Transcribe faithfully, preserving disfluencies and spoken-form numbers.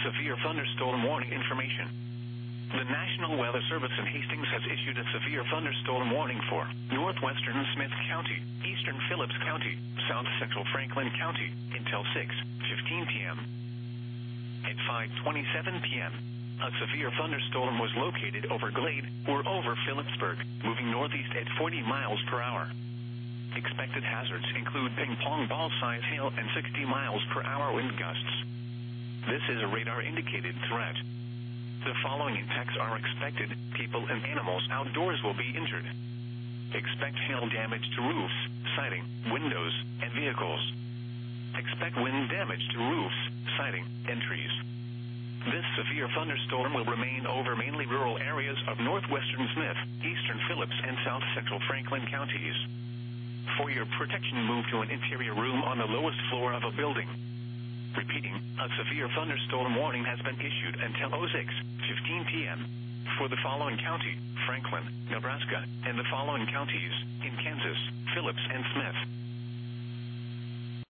severe thunderstorm warning information. The National Weather Service in Hastings has issued a severe thunderstorm warning for northwestern Smith County, eastern Phillips County, south central Franklin County until six fifteen p.m. At five twenty-seven p.m., a severe thunderstorm was located over Glade or over Phillipsburg, moving northeast at forty miles per hour. Expected hazards include ping-pong ball-size hail and sixty miles per hour wind gusts. This is a radar-indicated threat. The following impacts are expected. People and animals outdoors will be injured. Expect hail damage to roofs, siding, windows, and vehicles. Expect wind damage to roofs, siding, and trees. This severe thunderstorm will remain over mainly rural areas of northwestern Smith, eastern Phillips, and south central Franklin counties. For your protection, move to an interior room on the lowest floor of a building. Repeating, a severe thunderstorm warning has been issued until oh six fifteen p.m. for the following county, Franklin, Nebraska, and the following counties in Kansas.